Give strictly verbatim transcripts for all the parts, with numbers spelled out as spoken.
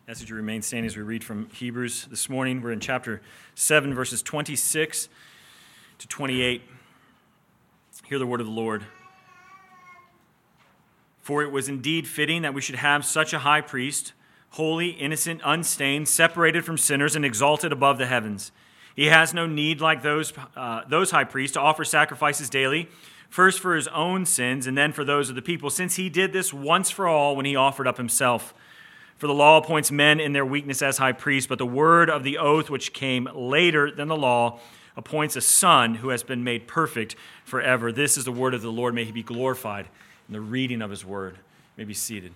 As you remain standing as we read from Hebrews this morning, we're in chapter seven, verses twenty-six to twenty-eight. Hear the word of the Lord. For it was indeed fitting that we should have such a high priest, holy, innocent, unstained, separated from sinners, and exalted above the heavens. He has no need, like those, uh, those high priests, to offer sacrifices daily, first for his own sins and then for those of the people, since he did this once for all when he offered up himself. For the law appoints men in their weakness as high priests, but the word of the oath which came later than the law appoints a son who has been made perfect forever. This is the word of the Lord. May he be glorified in the reading of his word. You may be seated.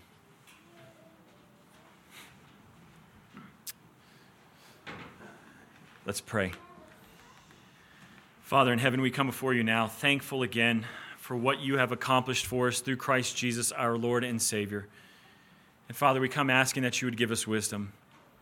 Let's pray. Father in heaven, we come before you now, thankful again for what you have accomplished for us through Christ Jesus, our Lord and Savior. And Father, we come asking that you would give us wisdom,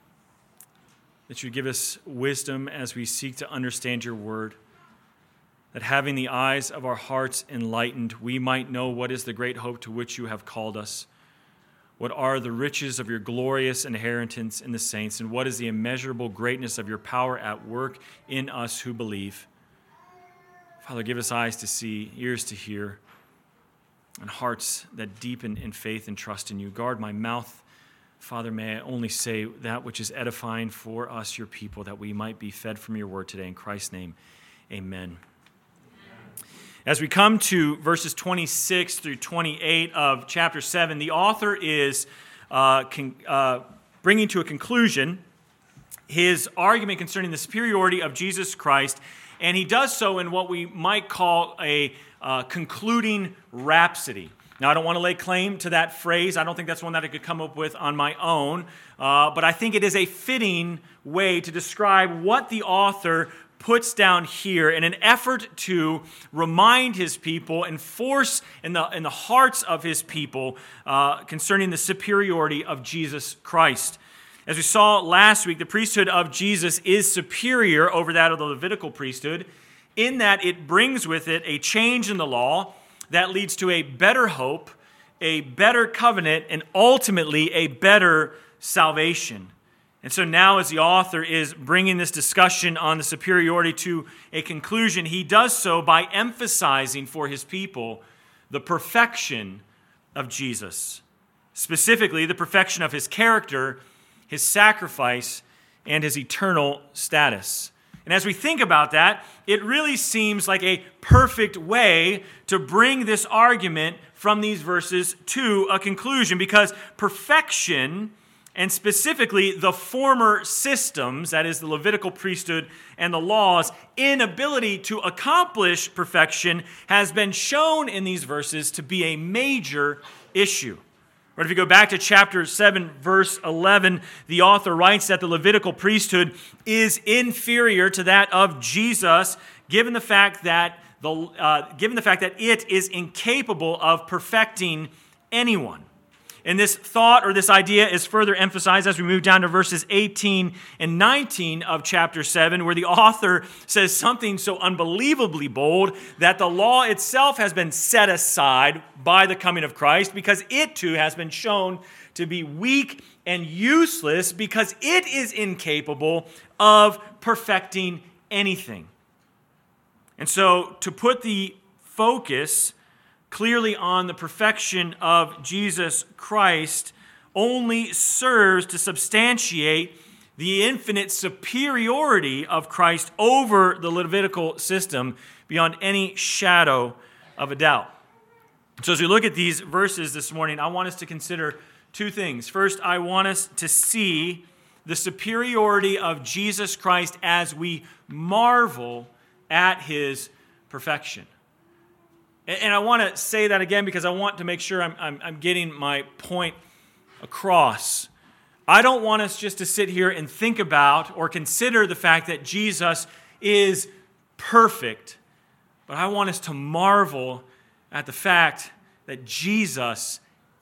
that you would give us wisdom as we seek to understand your word, that having the eyes of our hearts enlightened, we might know what is the great hope to which you have called us, what are the riches of your glorious inheritance in the saints, and what is the immeasurable greatness of your power at work in us who believe. Father, give us eyes to see, ears to hear, and hearts that deepen in faith and trust in you. Guard my mouth. Father, may I only say that which is edifying for us, your people, that we might be fed from your word today. In Christ's name, amen. As we come to verses twenty-six through twenty-eight of chapter seven, the author is uh, con- uh, bringing to a conclusion his argument concerning the superiority of Jesus Christ, and he does so in what we might call a uh, concluding rhapsody. Now, I don't want to lay claim to that phrase. I don't think that's one that I could come up with on my own, uh, but I think it is a fitting way to describe what the author puts down here in an effort to remind his people and force in the, in the hearts of his people uh, concerning the superiority of Jesus Christ. As we saw last week, the priesthood of Jesus is superior over that of the Levitical priesthood in that it brings with it a change in the law that leads to a better hope, a better covenant, and ultimately a better salvation. And so now as the author is bringing this discussion on the superiority to a conclusion, he does so by emphasizing for his people the perfection of Jesus, specifically the perfection of his character, his sacrifice, and his eternal status. And as we think about that, it really seems like a perfect way to bring this argument from these verses to a conclusion, because perfection, and specifically the former systems, that is the Levitical priesthood and the law's inability to accomplish perfection, has been shown in these verses to be a major issue. Or if you go back to chapter seven, verse eleven, the author writes that the Levitical priesthood is inferior to that of Jesus, given the fact that the uh, given the fact that it is incapable of perfecting anyone. And this thought or this idea is further emphasized as we move down to verses eighteen and nineteen of chapter seven, where the author says something so unbelievably bold that the law itself has been set aside by the coming of Christ, because it too has been shown to be weak and useless, because it is incapable of perfecting anything. And so to put the focus clearly on the perfection of Jesus Christ only serves to substantiate the infinite superiority of Christ over the Levitical system beyond any shadow of a doubt. So as we look at these verses this morning, I want us to consider two things. First, I want us to see the superiority of Jesus Christ as we marvel at his perfection. And I want to say that again because I want to make sure I'm, I'm, I'm getting my point across. I don't want us just to sit here and think about or consider the fact that Jesus is perfect, but I want us to marvel at the fact that Jesus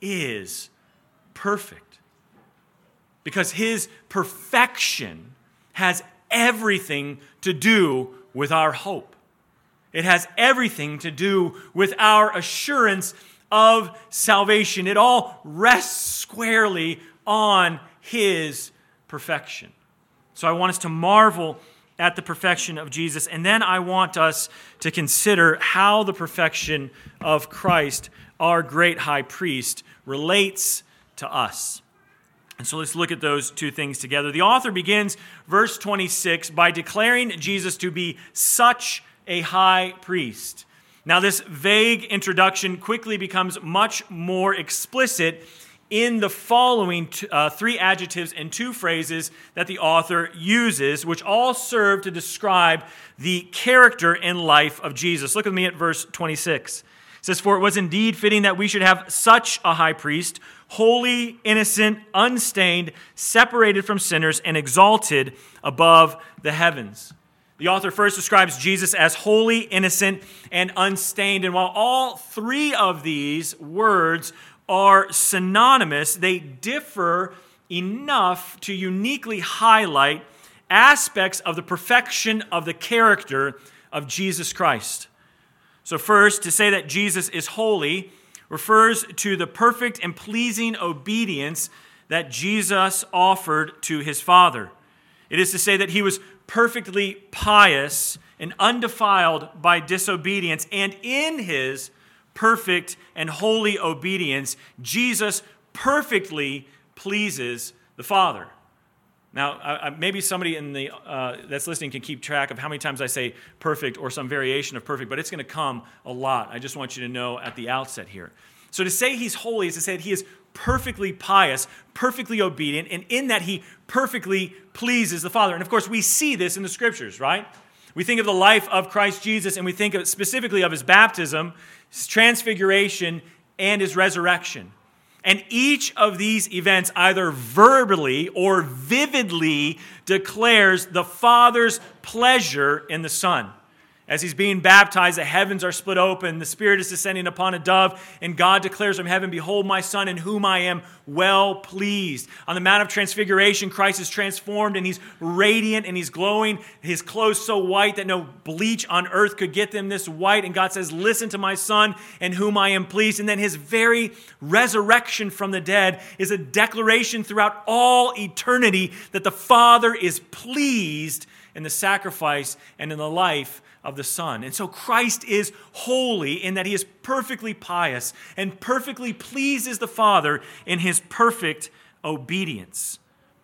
is perfect. Because his perfection has everything to do with our hope. It has everything to do with our assurance of salvation. It all rests squarely on his perfection. So I want us to marvel at the perfection of Jesus, and then I want us to consider how the perfection of Christ, our great high priest, relates to us. And so let's look at those two things together. The author begins verse twenty-six by declaring Jesus to be such a high priest. Now, this vague introduction quickly becomes much more explicit in the following t- uh, three adjectives and two phrases that the author uses, which all serve to describe the character and life of Jesus. Look with me at verse twenty-six. It says, "For it was indeed fitting that we should have such a high priest, holy, innocent, unstained, separated from sinners, and exalted above the heavens." The author first describes Jesus as holy, innocent, and unstained. And while all three of these words are synonymous, they differ enough to uniquely highlight aspects of the perfection of the character of Jesus Christ. So first, to say that Jesus is holy refers to the perfect and pleasing obedience that Jesus offered to his Father. It is to say that he was perfectly pious and undefiled by disobedience, and in his perfect and holy obedience, Jesus perfectly pleases the Father. Now, uh, maybe somebody in the uh, that's listening can keep track of how many times I say perfect or some variation of perfect, but it's going to come a lot. I just want you to know at the outset here. So to say he's holy is to say that he is perfectly pious, perfectly obedient, and in that he perfectly pleases the Father. And of course, we see this in the Scriptures, right? We think of the life of Christ Jesus, and we think of specifically of his baptism, his transfiguration, and his resurrection. And each of these events either verbally or vividly declares the Father's pleasure in the Son. As he's being baptized, the heavens are split open, the Spirit is descending upon a dove, and God declares from heaven, "Behold my Son, in whom I am well pleased." On the Mount of Transfiguration, Christ is transformed, and he's radiant, and he's glowing, his clothes so white that no bleach on earth could get them this white. And God says, "Listen to my Son, in whom I am pleased." And then his very resurrection from the dead is a declaration throughout all eternity that the Father is pleased in the sacrifice and in the life of the Son. And so Christ is holy in that he is perfectly pious and perfectly pleases the Father in his perfect obedience.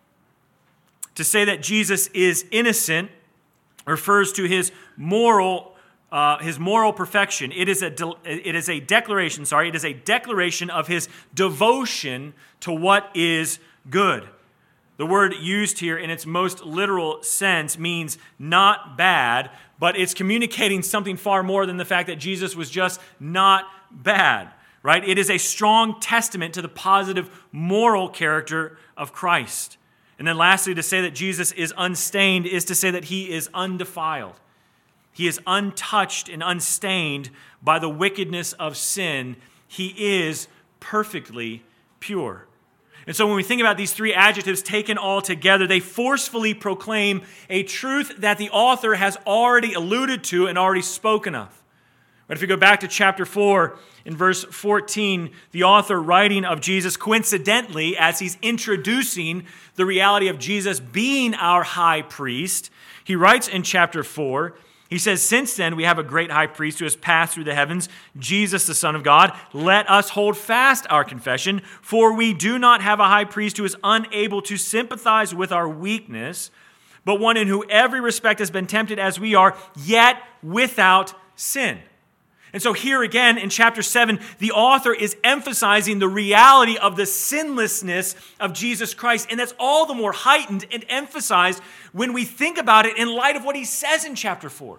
To say that Jesus is innocent refers to his moral uh, his moral perfection. It is a de- it is a declaration, sorry, it is a declaration of his devotion to what is good. The word used here in its most literal sense means not bad, but it's communicating something far more than the fact that Jesus was just not bad, right? It is a strong testament to the positive moral character of Christ. And then lastly, to say that Jesus is unstained is to say that he is undefiled. He is untouched and unstained by the wickedness of sin. He is perfectly pure. And so when we think about these three adjectives taken all together, they forcefully proclaim a truth that the author has already alluded to and already spoken of. But if we go back to chapter four, in verse fourteen, the author writing of Jesus, coincidentally, as he's introducing the reality of Jesus being our high priest, he writes in chapter four, he says, "Since then we have a great high priest who has passed through the heavens, Jesus, the Son of God. Let us hold fast our confession, for we do not have a high priest who is unable to sympathize with our weakness, but one in whom every respect has been tempted as we are, yet without sin." And so here again in chapter seven, the author is emphasizing the reality of the sinlessness of Jesus Christ. And that's all the more heightened and emphasized when we think about it in light of what he says in chapter four.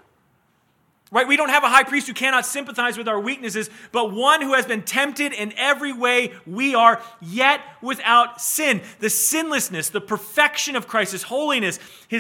Right? We don't have a high priest who cannot sympathize with our weaknesses, but one who has been tempted in every way we are, yet without sin. The sinlessness, the perfection of Christ, his holiness, his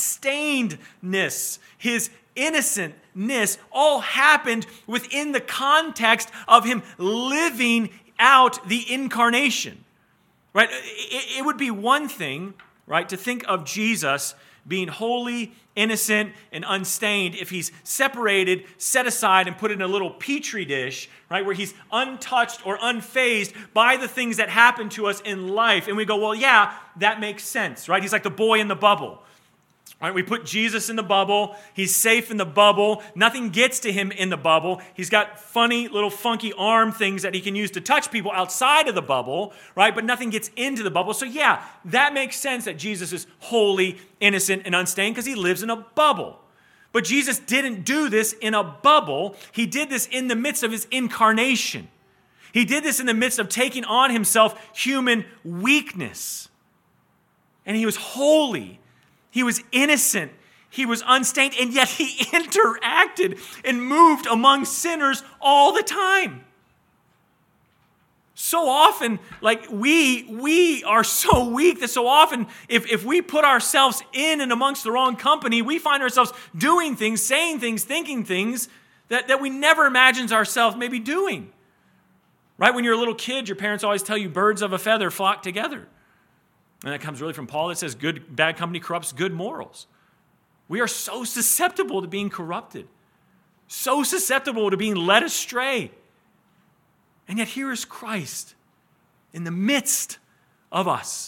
unstainedness, his innocentness all happened within the context of him living out the incarnation. Right? It, it would be one thing right? To think of Jesus being holy, innocent, and unstained if he's separated, set aside, and put in a little petri dish, right, where he's untouched or unfazed by the things that happen to us in life. And we go, well, yeah, that makes sense, right? He's like the boy in the bubble. All right, we put Jesus in the bubble. He's safe in the bubble. Nothing gets to him in the bubble. He's got funny little funky arm things that he can use to touch people outside of the bubble, right? But nothing gets into the bubble. So yeah, that makes sense that Jesus is holy, innocent, and unstained because he lives in a bubble. But Jesus didn't do this in a bubble. He did this in the midst of his incarnation. He did this in the midst of taking on himself human weakness. And he was holy. He was innocent, he was unstained, and yet he interacted and moved among sinners all the time. So often, like we we are so weak that so often, if, if we put ourselves in and amongst the wrong company, we find ourselves doing things, saying things, thinking things that, that we never imagined ourselves maybe doing. Right? When you're a little kid, your parents always tell you birds of a feather flock together. And that comes really from Paul that says good, bad company corrupts good morals. We are so susceptible to being corrupted, so susceptible to being led astray. And yet here is Christ in the midst of us,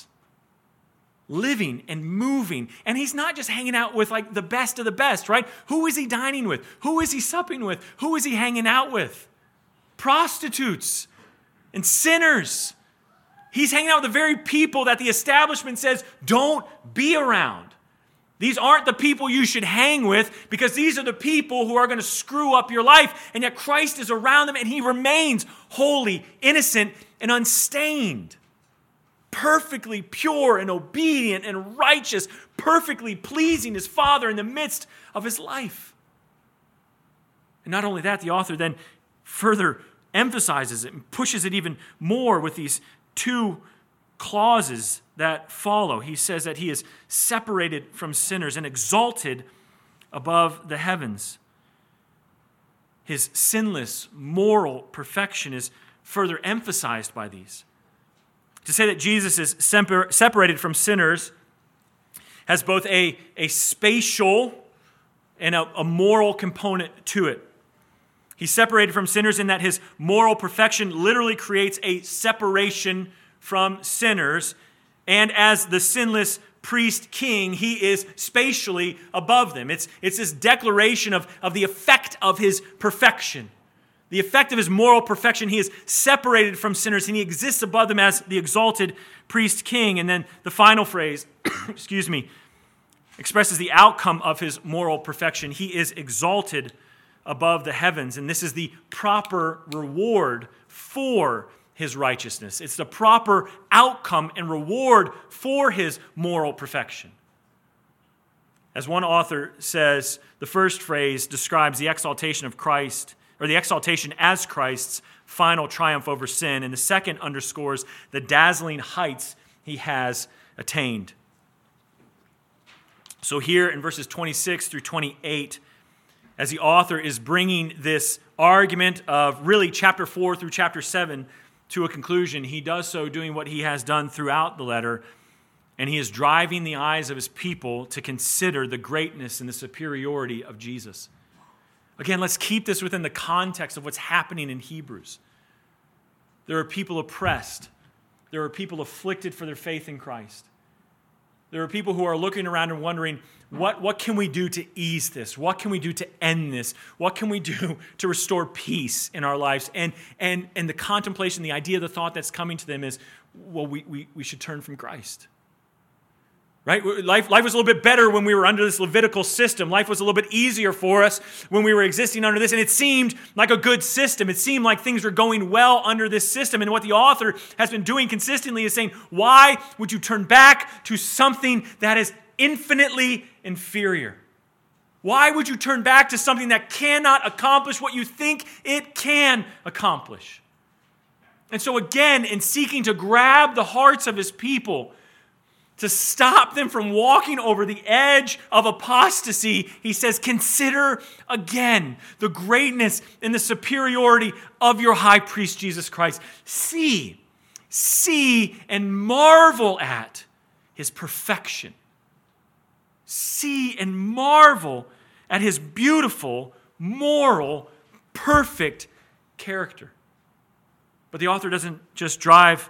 living and moving. And he's not just hanging out with like the best of the best, right? Who is he dining with? Who is he supping with? Who is he hanging out with? Prostitutes and sinners. He's hanging out with the very people that the establishment says, don't be around. These aren't the people you should hang with because these are the people who are going to screw up your life. And yet Christ is around them and he remains holy, innocent, and unstained. Perfectly pure and obedient and righteous, perfectly pleasing his Father in the midst of his life. And not only that, the author then further emphasizes it and pushes it even more with these two clauses that follow. He says that he is separated from sinners and exalted above the heavens. His sinless moral perfection is further emphasized by these. To say that Jesus is separated from sinners has both a, a spatial and a, a moral component to it. He's separated from sinners in that his moral perfection literally creates a separation from sinners. And as the sinless priest king, he is spatially above them. It's, it's this declaration of, of the effect of his perfection. The effect of his moral perfection. He is separated from sinners and he exists above them as the exalted priest king. And then the final phrase, excuse me, expresses the outcome of his moral perfection. He is exalted above the heavens, and this is the proper reward for his righteousness. It's the proper outcome and reward for his moral perfection. As one author says, the first phrase describes the exaltation of Christ, or the exaltation as Christ's final triumph over sin, and the second underscores the dazzling heights he has attained. So here in verses twenty-six through twenty-eight, as the author is bringing this argument of really chapter four through chapter seven to a conclusion, he does so doing what he has done throughout the letter, and he is driving the eyes of his people to consider the greatness and the superiority of Jesus. Again, let's keep this within the context of what's happening in Hebrews. There are people oppressed. There are people afflicted for their faith in Christ. There are people who are looking around and wondering, what, what can we do to ease this? What can we do to end this? What can we do to restore peace in our lives? And, and, and the contemplation, the idea, the thought that's coming to them is, well, we, we, we should turn from Christ. Right? Life, life was a little bit better when we were under this Levitical system. Life was a little bit easier for us when we were existing under this. And it seemed like a good system. It seemed like things were going well under this system. And what the author has been doing consistently is saying, why would you turn back to something that is infinitely inferior? Why would you turn back to something that cannot accomplish what you think it can accomplish? And so again, in seeking to grab the hearts of his people, to stop them from walking over the edge of apostasy, he says, consider again the greatness and the superiority of your high priest, Jesus Christ. See, see and marvel at his perfection. See and marvel at his beautiful, moral, perfect character. But the author doesn't just drive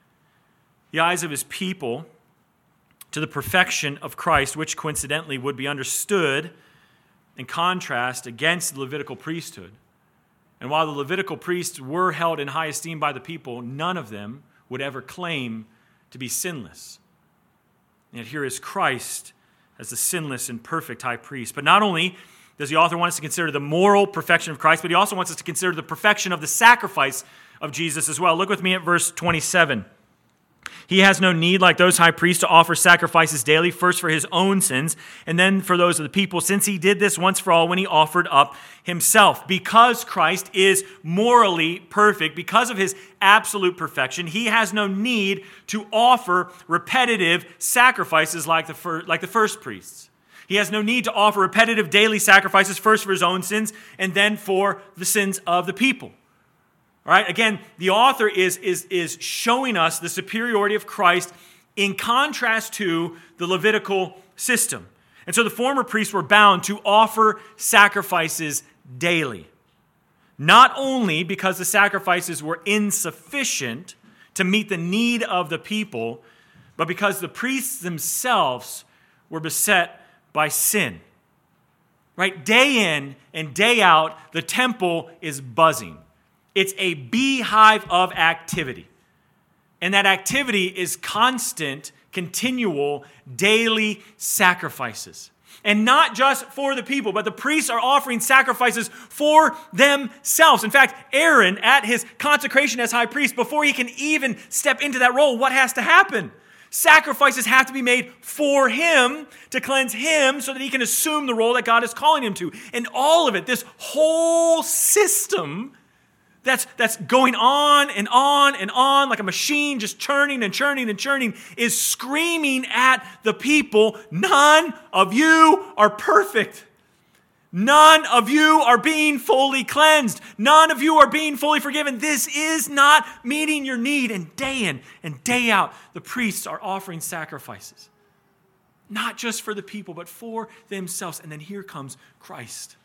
the eyes of his people to the perfection of Christ, which coincidentally would be understood in contrast against the Levitical priesthood. And while the Levitical priests were held in high esteem by the people, none of them would ever claim to be sinless. And yet here is Christ as the sinless and perfect high priest. But not only does the author want us to consider the moral perfection of Christ, but he also wants us to consider the perfection of the sacrifice of Jesus as well. Look with me at verse twenty-seven. He has no need, like those high priests, to offer sacrifices daily, first for his own sins, and then for those of the people, since he did this once for all when he offered up himself. Because Christ is morally perfect, because of his absolute perfection, he has no need to offer repetitive sacrifices like the, fir- like the first priests. He has no need to offer repetitive daily sacrifices, first for his own sins, and then for the sins of the people. All right, again, the author is, is, is showing us the superiority of Christ in contrast to the Levitical system. And so the former priests were bound to offer sacrifices daily. Not only because the sacrifices were insufficient to meet the need of the people, but because the priests themselves were beset by sin. Right? Day in and day out, the temple is buzzing. It's a beehive of activity. And that activity is constant, continual, daily sacrifices. And not just for the people, but the priests are offering sacrifices for themselves. In fact, Aaron, at his consecration as high priest, before he can even step into that role, what has to happen? Sacrifices have to be made for him to cleanse him so that he can assume the role that God is calling him to. And all of it, this whole system That's, that's going on and on and on like a machine just churning and churning and churning is screaming at the people, none of you are perfect. None of you are being fully cleansed. None of you are being fully forgiven. This is not meeting your need. And day in and day out, the priests are offering sacrifices. Not just for the people, but for themselves. And then here comes Christ.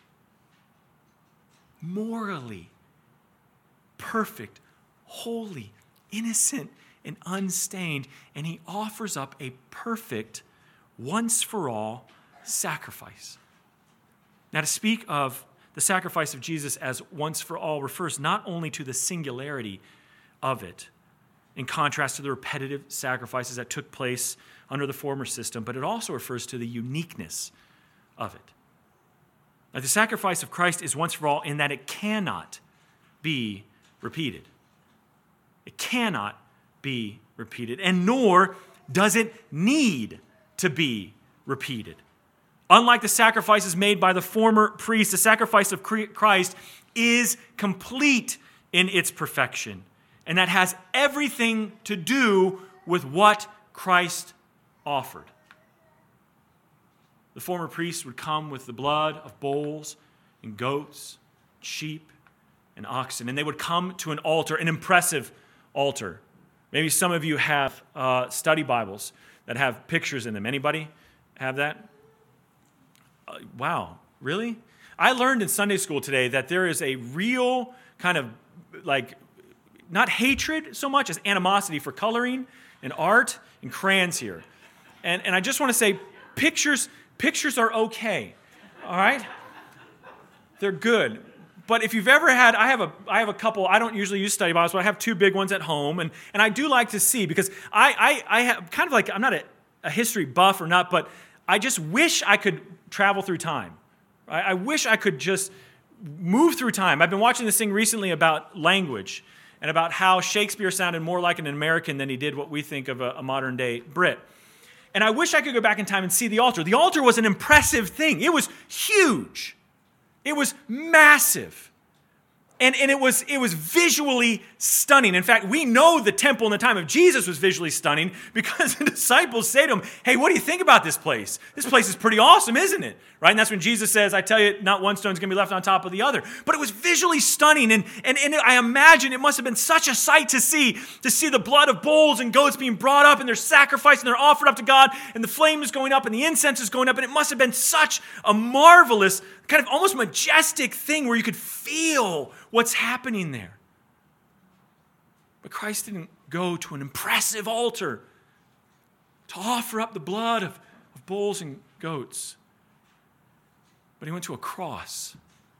Morally perfect, holy, innocent, and unstained, and he offers up a perfect, once-for-all sacrifice. Now, to speak of the sacrifice of Jesus as once-for-all refers not only to the singularity of it, in contrast to the repetitive sacrifices that took place under the former system, but it also refers to the uniqueness of it. Now, the sacrifice of Christ is once for all in that it cannot be repeated. It cannot be repeated, and nor does it need to be repeated. Unlike the sacrifices made by the former priests, the sacrifice of Christ is complete in its perfection, and that has everything to do with what Christ offered. The former priests would come with the blood of bulls and goats, sheep, and oxen, and they would come to an altar, an impressive altar. Maybe some of you have uh, study Bibles that have pictures in them. Anybody have that? Uh, wow, really? I learned in Sunday school today that there is a real kind of like, not hatred so much as animosity for coloring and art and crayons here. And, and I just want to say, pictures, pictures are okay, all right? They're good. But if you've ever had, I have a I have a couple, I don't usually use study Bibles, but I have two big ones at home, and, and I do like to see, because I, I, I have kind of like, I'm not a, a history buff or not, but I just wish I could travel through time. I, I wish I could just move through time. I've been watching this thing recently about language, and about how Shakespeare sounded more like an American than he did what we think of a, a modern-day Brit. And I wish I could go back in time and see the altar. The altar was an impressive thing. It was huge. It was massive. And, and it was it was visually stunning. In fact, we know the temple in the time of Jesus was visually stunning because the disciples say to him, hey, what do you think about this place? This place is pretty awesome, isn't it? Right? And that's when Jesus says, I tell you, not one stone's going to be left on top of the other. But it was visually stunning. And, and, and I imagine it must have been such a sight to see, to see the blood of bulls and goats being brought up and they're sacrificed and they're offered up to God and the flame is going up and the incense is going up. And it must have been such a marvelous, kind of almost majestic thing where you could feel what's happening there. But Christ didn't go to an impressive altar to offer up the blood of, of bulls and goats. But he went to a cross.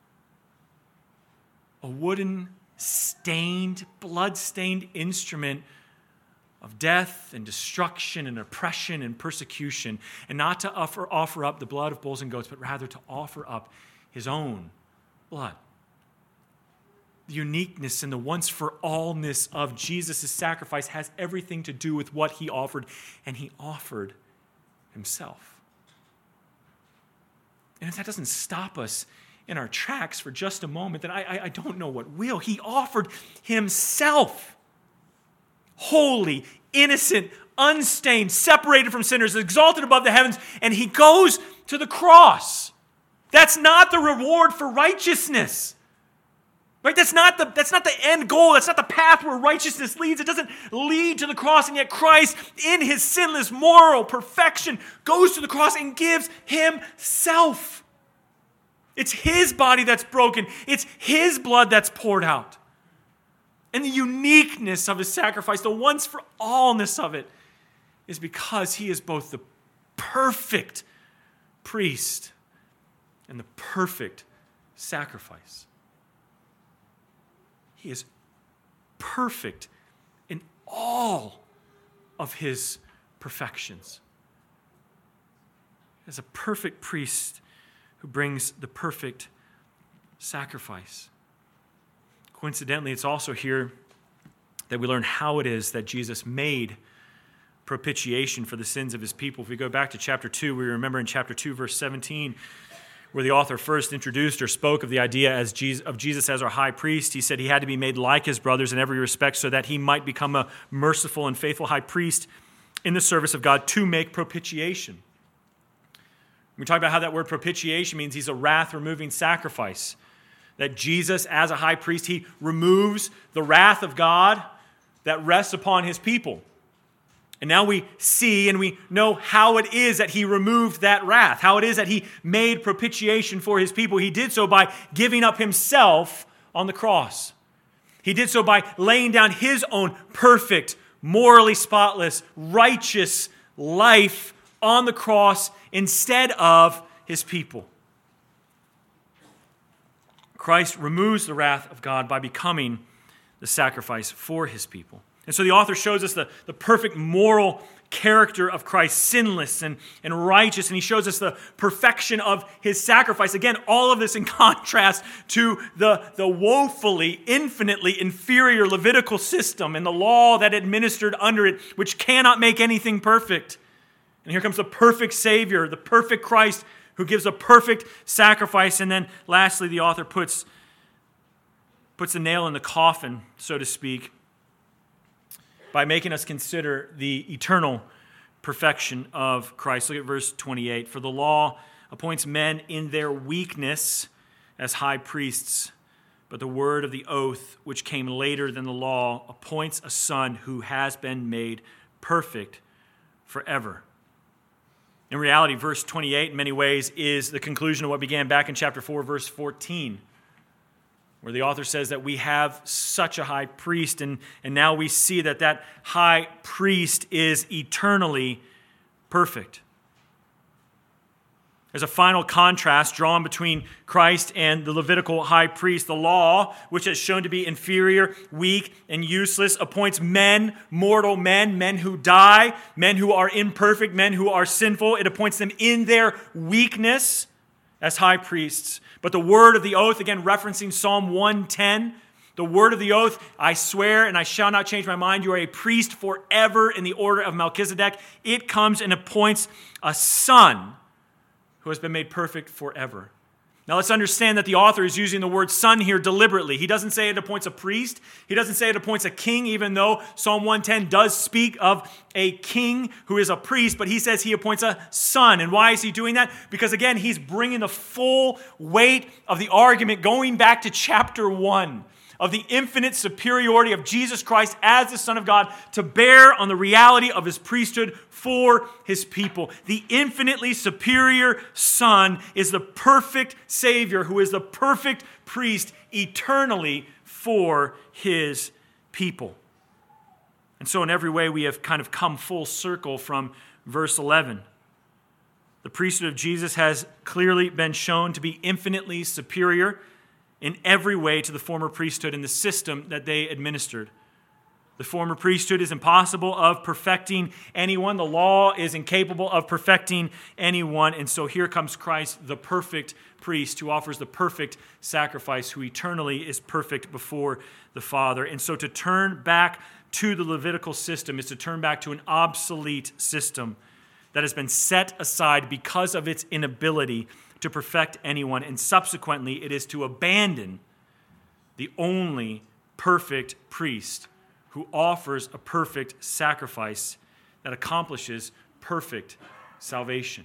A wooden, stained, blood-stained instrument of death and destruction and oppression and persecution. And not to offer, offer up the blood of bulls and goats, but rather to offer up his own blood. The uniqueness and the once-for-allness of Jesus' sacrifice has everything to do with what he offered, and he offered himself. And if that doesn't stop us in our tracks for just a moment, then I, I, I don't know what will. He offered himself, holy, innocent, unstained, separated from sinners, exalted above the heavens, and he goes to the cross. That's not the reward for righteousness. Right? That's not the, that's not the end goal. That's not the path where righteousness leads. It doesn't lead to the cross. And yet Christ, in his sinless moral perfection, goes to the cross and gives himself. It's his body that's broken. It's his blood that's poured out. And the uniqueness of his sacrifice, the once-for-allness of it, is because he is both the perfect priest and the perfect sacrifice. He is perfect in all of his perfections. As a perfect priest who brings the perfect sacrifice. Coincidentally, it's also here that we learn how it is that Jesus made propitiation for the sins of his people. If we go back to chapter two, we remember in chapter two, verse seventeen, where the author first introduced or spoke of the idea as Jesus, of Jesus as our high priest. He said he had to be made like his brothers in every respect so that he might become a merciful and faithful high priest in the service of God to make propitiation. We talk about how that word propitiation means he's a wrath-removing sacrifice. That Jesus, as a high priest, he removes the wrath of God that rests upon his people. And now we see and we know how it is that he removed that wrath, how it is that he made propitiation for his people. He did so by giving up himself on the cross. He did so by laying down his own perfect, morally spotless, righteous life on the cross instead of his people. Christ removes the wrath of God by becoming the sacrifice for his people. And so the author shows us the, the perfect moral character of Christ, sinless and, and righteous, and he shows us the perfection of his sacrifice. Again, all of this in contrast to the, the woefully, infinitely inferior Levitical system and the law that administered under it, which cannot make anything perfect. And here comes the perfect Savior, the perfect Christ, who gives a perfect sacrifice. And then lastly, the author puts, puts a nail in the coffin, so to speak, by making us consider the eternal perfection of Christ. Look at verse twenty-eight. For the law appoints men in their weakness as high priests, but the word of the oath, which came later than the law, appoints a son who has been made perfect forever. In reality, verse twenty-eight in many ways is the conclusion of what began back in chapter four, verse fourteen. Where the author says that we have such a high priest, and, and now we see that that high priest is eternally perfect. There's a final contrast drawn between Christ and the Levitical high priest. The law, which is shown to be inferior, weak, and useless, appoints men, mortal men, men who die, men who are imperfect, men who are sinful. It appoints them in their weakness as high priests. But the word of the oath, again referencing Psalm one ten, the word of the oath, I swear and I shall not change my mind, you are a priest forever in the order of Melchizedek. It comes and appoints a son who has been made perfect forever. Now let's understand that the author is using the word son here deliberately. He doesn't say it appoints a priest. He doesn't say it appoints a king, even though Psalm one ten does speak of a king who is a priest, but he says he appoints a son. And why is he doing that? Because again, he's bringing the full weight of the argument going back to chapter one of the infinite superiority of Jesus Christ as the Son of God to bear on the reality of his priesthood for his people. The infinitely superior Son is the perfect Savior who is the perfect priest eternally for his people. And so in every way we have kind of come full circle from verse eleven. The priesthood of Jesus has clearly been shown to be infinitely superior in every way to the former priesthood and the system that they administered. The former priesthood is impossible of perfecting anyone. The law is incapable of perfecting anyone. And so here comes Christ, the perfect priest, who offers the perfect sacrifice, who eternally is perfect before the Father. And so to turn back to the Levitical system is to turn back to an obsolete system that has been set aside because of its inability to perfect anyone, and subsequently it is to abandon the only perfect priest who offers a perfect sacrifice that accomplishes perfect salvation.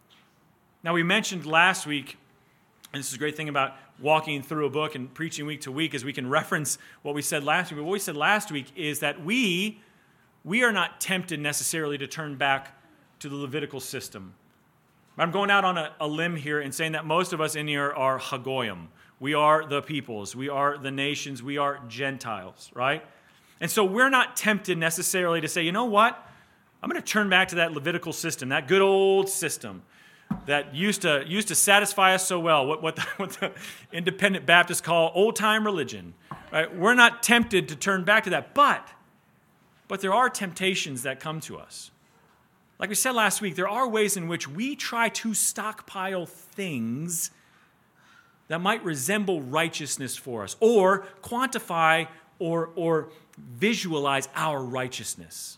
Now we mentioned last week, and this is a great thing about walking through a book and preaching week to week, is we can reference what we said last week. But what we said last week is that we, we are not tempted necessarily to turn back to the Levitical system. I'm going out on a, a limb here and saying that most of us in here are Hagoyim. We are the peoples. We are the nations. We are Gentiles, right? And so we're not tempted necessarily to say, you know what? I'm going to turn back to that Levitical system, that good old system that used to used to satisfy us so well, what, what, the, what the independent Baptists call old-time religion, right? We're not tempted to turn back to that, but, but there are temptations that come to us. Like we said last week, there are ways in which we try to stockpile things that might resemble righteousness for us, or quantify or, or visualize our righteousness.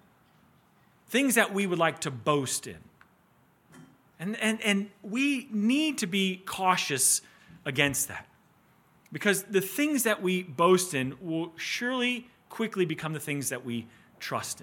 Things that we would like to boast in. And, and, and we need to be cautious against that. Because the things that we boast in will surely quickly become the things that we trust in.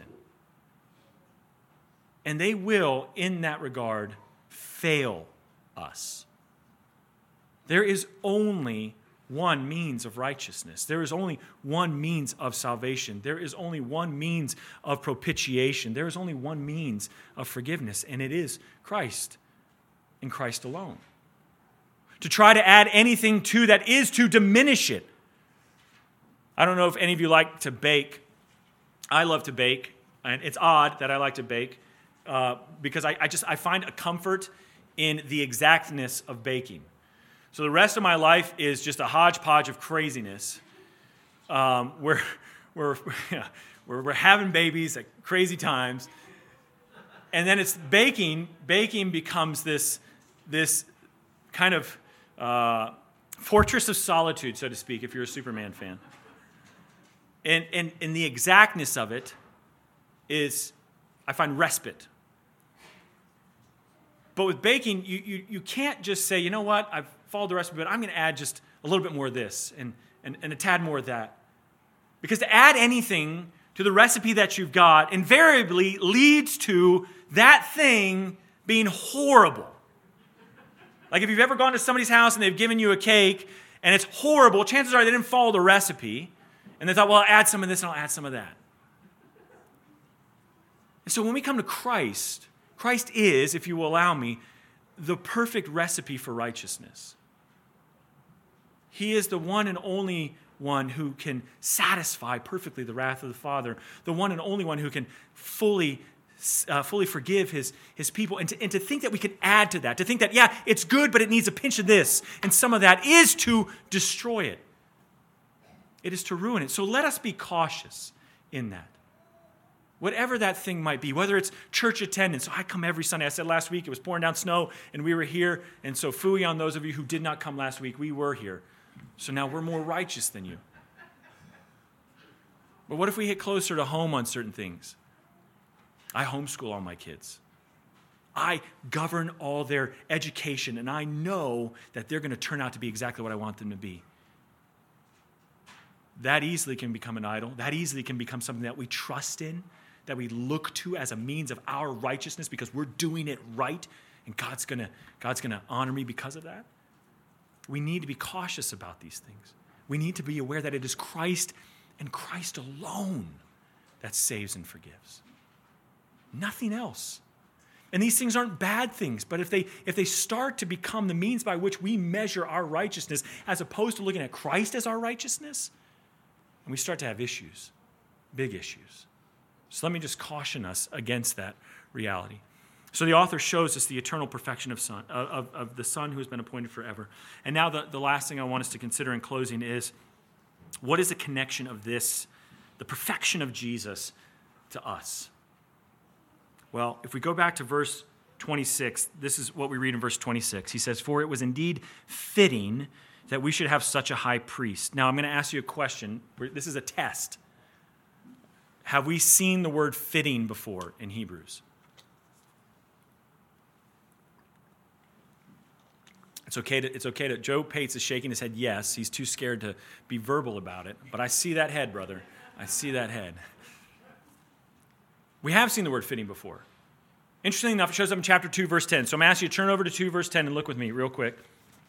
And they will, in that regard, fail us. There is only one means of righteousness. There is only one means of salvation. There is only one means of propitiation. There is only one means of forgiveness, and it is Christ and Christ alone. To try to add anything to that is to diminish it. I don't know if any of you like to bake. I love to bake, and it's odd that I like to bake. Uh, because I, I just I find a comfort in the exactness of baking. So the rest of my life is just a hodgepodge of craziness. Um, we're, we're, we're, we're having babies at crazy times. And then it's baking. Baking becomes this, this kind of uh, fortress of solitude, so to speak, if you're a Superman fan. And, and, and the exactness of it is, I find respite. But with baking, you, you, you can't just say, you know what, I've followed the recipe, but I'm going to add just a little bit more of this and, and, and a tad more of that. Because to add anything to the recipe that you've got invariably leads to that thing being horrible. Like if you've ever gone to somebody's house and they've given you a cake and it's horrible, chances are they didn't follow the recipe. And they thought, well, I'll add some of this and I'll add some of that. And so when we come to Christ, Christ is, if you will allow me, the perfect recipe for righteousness. He is the one and only one who can satisfy perfectly the wrath of the Father, the one and only one who can fully uh, fully forgive his, his people. And to, and to think that we can add to that, to think that, yeah, it's good, but it needs a pinch of this, and some of that is to destroy it. It is to ruin it. So let us be cautious in that. Whatever that thing might be, whether it's church attendance. So I come every Sunday. I said last week it was pouring down snow and we were here. And so phooey on those of you who did not come last week. We were here. So now we're more righteous than you. But what if we hit closer to home on certain things? I homeschool all my kids. I govern all their education, and I know that they're going to turn out to be exactly what I want them to be. That easily can become an idol. That easily can become something that we trust in, that we look to as a means of our righteousness because we're doing it right, and God's going to God's going to honor me because of that. We need to be cautious about these things. We need to be aware that it is Christ and Christ alone that saves and forgives. Nothing else. And these things aren't bad things, but if they if they start to become the means by which we measure our righteousness as opposed to looking at Christ as our righteousness, and we start to have issues, big issues. So let me just caution us against that reality. So the author shows us the eternal perfection of, son, of, of the Son who has been appointed forever. And now the, the last thing I want us to consider in closing is, what is the connection of this, the perfection of Jesus, to us? Well, if we go back to verse twenty-six, this is what we read in verse twenty-six. He says, "For it was indeed fitting that we should have such a high priest." Now, I'm going to ask you a question. This is a test. Have we seen the word fitting before in Hebrews? It's okay to, it's okay to, Joe Pates is shaking his head yes. He's too scared to be verbal about it. But I see that head, brother. I see that head. We have seen the word fitting before. Interestingly enough, it shows up in chapter two, verse ten. So I'm going to ask you to turn over to two, verse ten, and look with me real quick.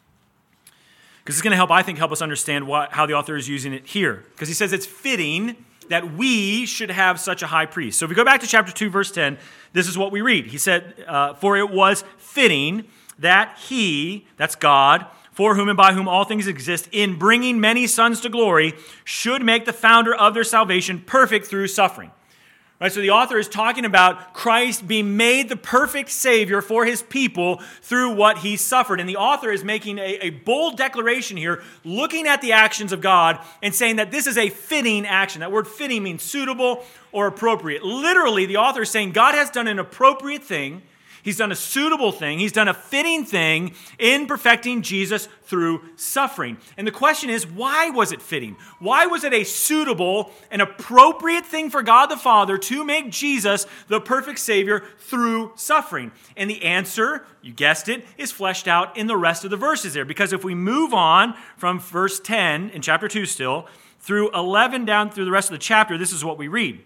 Because it's going to help, I think, help us understand what, how the author is using it here. Because he says it's fitting that we should have such a high priest. So if we go back to chapter two, verse ten, this is what we read. He said, uh, "For it was fitting that he," that's God, "for whom and by whom all things exist, in bringing many sons to glory, should make the founder of their salvation perfect through suffering." Right, so the author is talking about Christ being made the perfect Savior for his people through what he suffered. And the author is making a, a bold declaration here, looking at the actions of God and saying that this is a fitting action. That word fitting means suitable or appropriate. Literally, the author is saying God has done an appropriate thing. He's done a suitable thing. He's done a fitting thing in perfecting Jesus through suffering. And the question is, why was it fitting? Why was it a suitable and appropriate thing for God the Father to make Jesus the perfect Savior through suffering? And the answer, you guessed it, is fleshed out in the rest of the verses there. Because if we move on from verse ten in chapter two still, through eleven down through the rest of the chapter, this is what we read.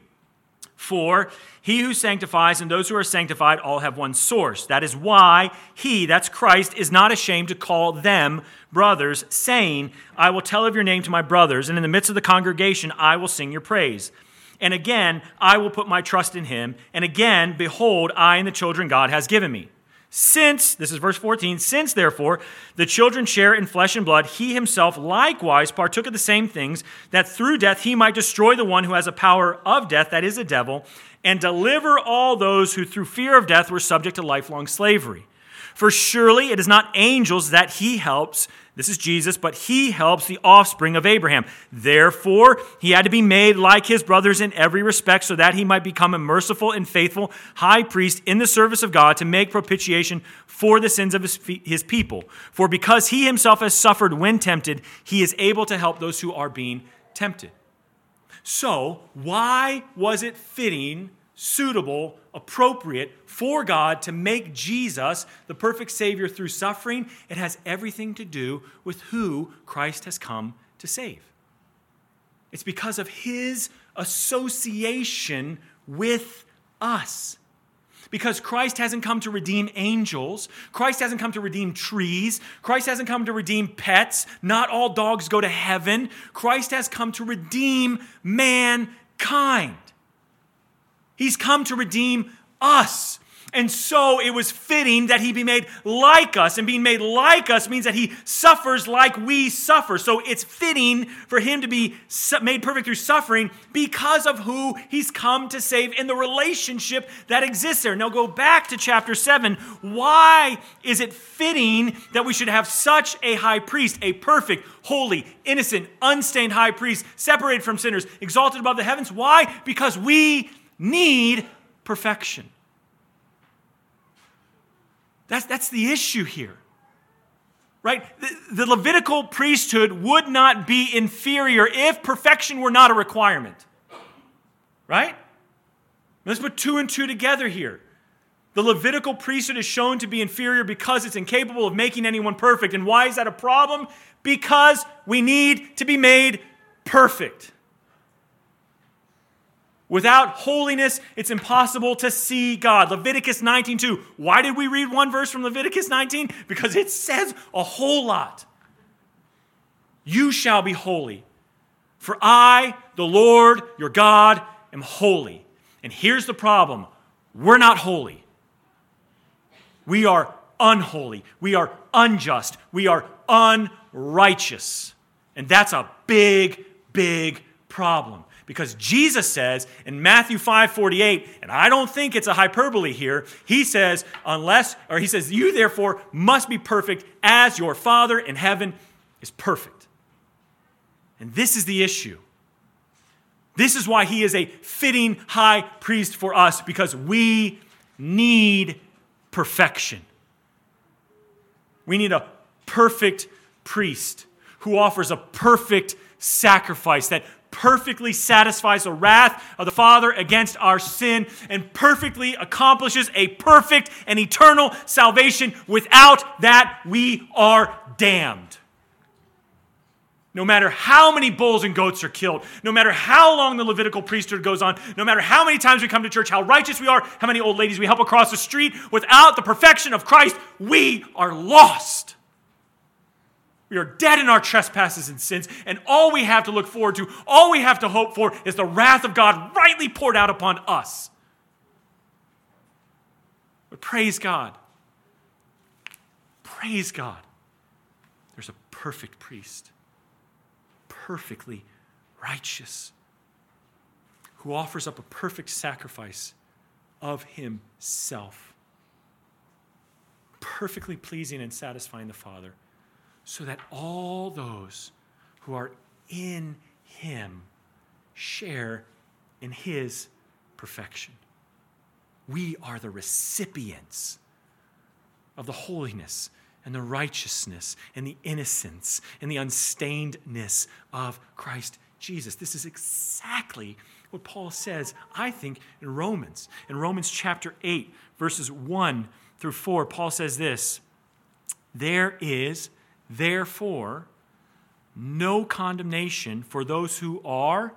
"For he who sanctifies and those who are sanctified all have one source. That is why he," that's Christ, "is not ashamed to call them brothers, saying, I will tell of your name to my brothers, and in the midst of the congregation I will sing your praise. And again, I will put my trust in him. And again, behold, I and the children God has given me. Since," this is verse fourteen, "since therefore the children share in flesh and blood, he himself likewise partook of the same things, that through death he might destroy the one who has a power of death, that is the devil, and deliver all those who through fear of death were subject to lifelong slavery. For surely it is not angels that he helps," this is Jesus, "but he helps the offspring of Abraham. Therefore, he had to be made like his brothers in every respect, so that he might become a merciful and faithful high priest in the service of God to make propitiation for the sins of his, his people. For because he himself has suffered when tempted, he is able to help those who are being tempted." So, why was it fitting, suitable, appropriate for God to make Jesus the perfect Savior through suffering? It has everything to do with who Christ has come to save. It's because of his association with us. Because Christ hasn't come to redeem angels. Christ hasn't come to redeem trees. Christ hasn't come to redeem pets. Not all dogs go to heaven. Christ has come to redeem mankind. He's come to redeem us. And so it was fitting that he be made like us. And being made like us means that he suffers like we suffer. So it's fitting for him to be made perfect through suffering because of who he's come to save in the relationship that exists there. Now go back to chapter seven. Why is it fitting that we should have such a high priest, a perfect, holy, innocent, unstained high priest, separated from sinners, exalted above the heavens? Why? Because we need perfection. That's, that's the issue here, right? The, the Levitical priesthood would not be inferior if perfection were not a requirement, right? Let's put two and two together here. The Levitical priesthood is shown to be inferior because it's incapable of making anyone perfect. And why is that a problem? Because we need to be made perfect. Without holiness, it's impossible to see God. Leviticus nineteen two. Why did we read one verse from Leviticus nineteen? Because it says a whole lot. You shall be holy, for I, the Lord your God, am holy. And here's the problem. We're not holy. We are unholy. We are unjust. We are unrighteous. And that's a big, big problem. Because Jesus says in Matthew five forty-eight, and I don't think it's a hyperbole here, he says, unless, or he says, you therefore must be perfect as your Father in heaven is perfect. And this is the issue. This is why he is a fitting high priest for us, because we need perfection. We need a perfect priest who offers a perfect sacrifice that perfectly satisfies the wrath of the Father against our sin and perfectly accomplishes a perfect and eternal salvation. Without that, we are damned. No matter how many bulls and goats are killed, no matter how long the Levitical priesthood goes on, no matter how many times we come to church, how righteous we are, how many old ladies we help across the street, without the perfection of Christ, we are lost. We are dead in our trespasses and sins, and all we have to look forward to, all we have to hope for, is the wrath of God rightly poured out upon us. But praise God. Praise God. There's a perfect priest. Perfectly righteous, who offers up a perfect sacrifice of himself, perfectly pleasing and satisfying the Father, so that all those who are in him share in his perfection. We are the recipients of the holiness and the righteousness and the innocence and the unstainedness of Christ Jesus. This is exactly what Paul says, I think, in Romans. In Romans chapter eight, verses one through four, Paul says this, there is, therefore, no condemnation for those who are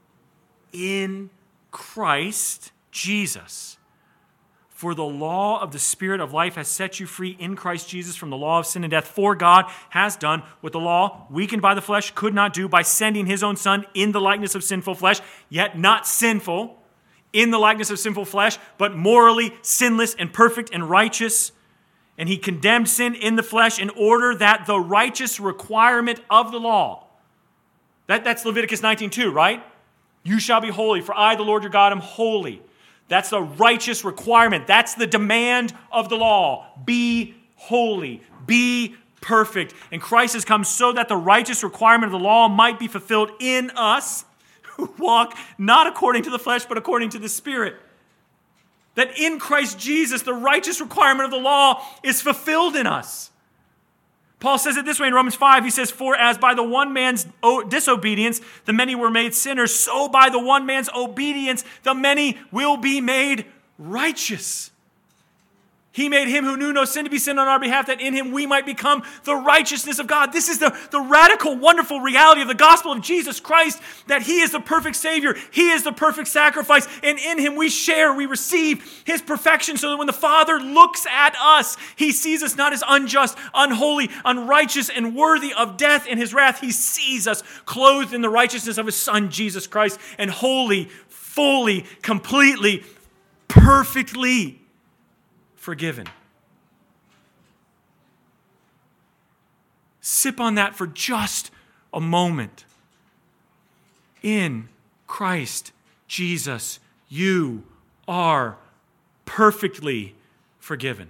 in Christ Jesus. For the law of the Spirit of life has set you free in Christ Jesus from the law of sin and death. For God has done what the law, weakened by the flesh, could not do by sending his own Son in the likeness of sinful flesh, yet not sinful in the likeness of sinful flesh, but morally sinless and perfect and righteous. And he condemned sin in the flesh in order that the righteous requirement of the law, that, that's Leviticus nineteen two, right? You shall be holy, for I, the Lord your God, am holy. That's the righteous requirement. That's the demand of the law. Be holy. Be perfect. And Christ has come so that the righteous requirement of the law might be fulfilled in us who walk not according to the flesh, but according to the Spirit. That in Christ Jesus, the righteous requirement of the law is fulfilled in us. Paul says it this way in Romans five. He says, for as by the one man's disobedience the many were made sinners, so by the one man's obedience the many will be made righteous. He made him who knew no sin to be sin on our behalf, that in him we might become the righteousness of God. This is the, the radical, wonderful reality of the gospel of Jesus Christ, that he is the perfect Savior. He is the perfect sacrifice. And in him we share, we receive his perfection, so that when the Father looks at us, he sees us not as unjust, unholy, unrighteous, and worthy of death in his wrath. He sees us clothed in the righteousness of his Son, Jesus Christ, and holy, fully, completely, perfectly forgiven. Sip on that for just a moment. In Christ Jesus, you are perfectly forgiven.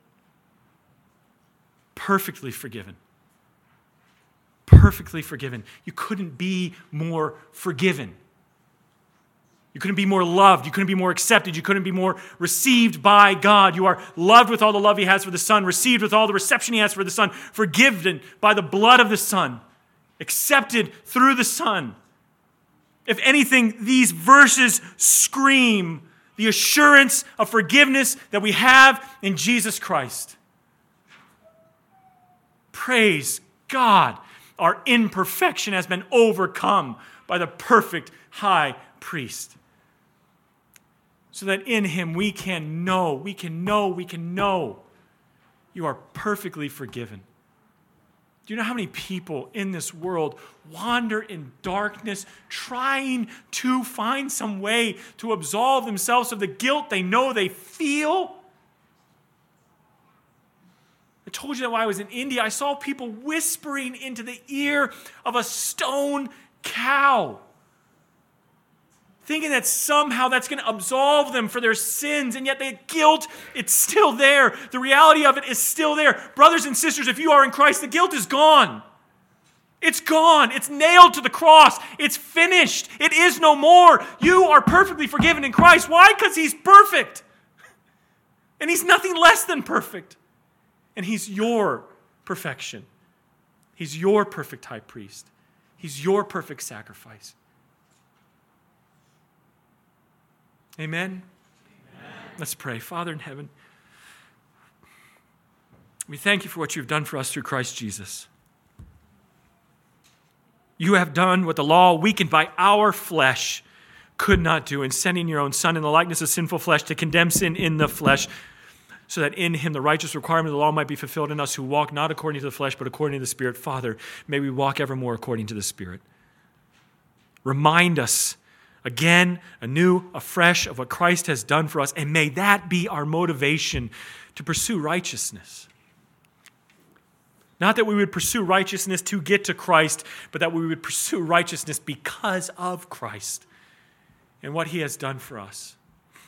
Perfectly forgiven. Perfectly forgiven. You couldn't be more forgiven. You couldn't be more loved. You couldn't be more accepted. You couldn't be more received by God. You are loved with all the love he has for the Son, received with all the reception he has for the Son, forgiven by the blood of the Son, accepted through the Son. If anything, these verses scream the assurance of forgiveness that we have in Jesus Christ. Praise God, our imperfection has been overcome by the perfect high priest. So that in him we can know, we can know, we can know you are perfectly forgiven. Do you know how many people in this world wander in darkness trying to find some way to absolve themselves of the guilt they know they feel? I told you that while I was in India, I saw people whispering into the ear of a stone cow, thinking that somehow that's going to absolve them for their sins, and yet the guilt, it's still there. The reality of it is still there. Brothers and sisters, if you are in Christ, the guilt is gone. It's gone. It's nailed to the cross. It's finished. It is no more. You are perfectly forgiven in Christ. Why? Because he's perfect. And he's nothing less than perfect. And he's your perfection. He's your perfect high priest. He's your perfect sacrifice. Amen? Amen? Let's pray. Father in heaven, we thank you for what you've done for us through Christ Jesus. You have done what the law, weakened by our flesh, could not do in sending your own Son in the likeness of sinful flesh to condemn sin in the flesh, so that in him the righteous requirement of the law might be fulfilled in us who walk not according to the flesh, but according to the Spirit. Father, may we walk evermore according to the Spirit. Remind us again, anew, afresh of what Christ has done for us, and may that be our motivation to pursue righteousness. Not that we would pursue righteousness to get to Christ, but that we would pursue righteousness because of Christ and what he has done for us.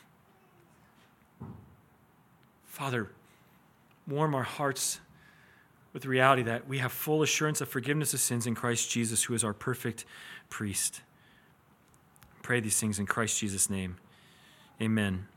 Father, warm our hearts with the reality that we have full assurance of forgiveness of sins in Christ Jesus, who is our perfect priest. Pray these things in Christ Jesus' name. Amen.